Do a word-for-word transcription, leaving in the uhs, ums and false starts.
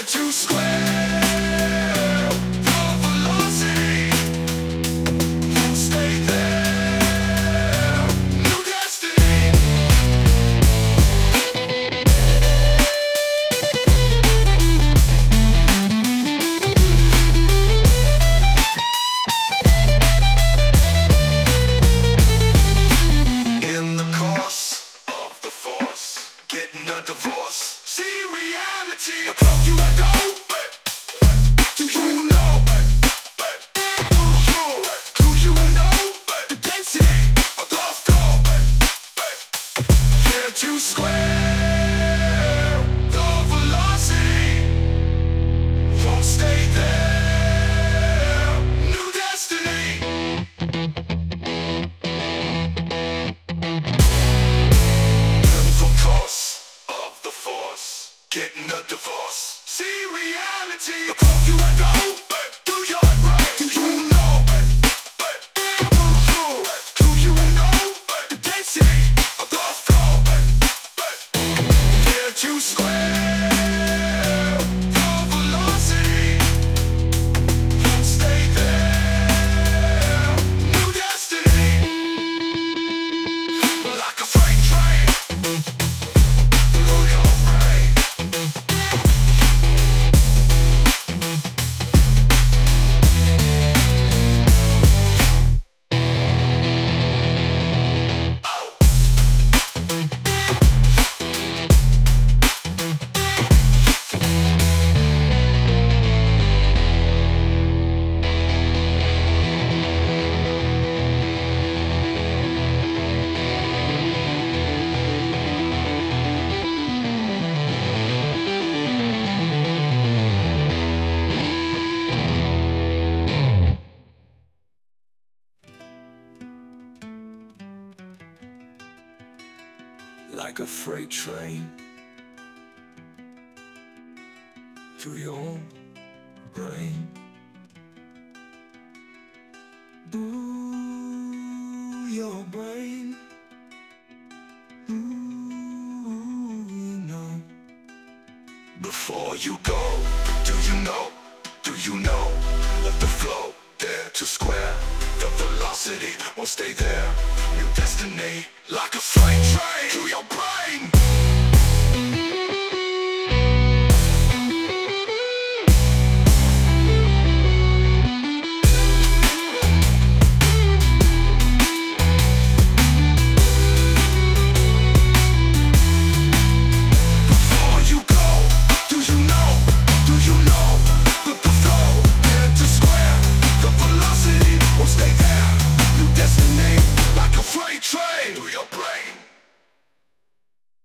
to square, the velocity won't stay there. New destiny. In the course of the force, getting a divorce. See reality above you and know. Do you know? Do you know the density of the flow? Here to square, the velocity won't stay there. New destiny. Getting a divorce. See reality above you and know. Do you right? Do you know? Do you know the density of the flow? Here to square, the velocity won't stay there. New destiny. Like a freight train. Blow your brain. Like a freight train to your brain. Ooh, your brain. Ooh, you know. Before you go, do you know? Do you know? Let the flow there to square. The velocity won't stay there. New destiny, like a freight train to your brain.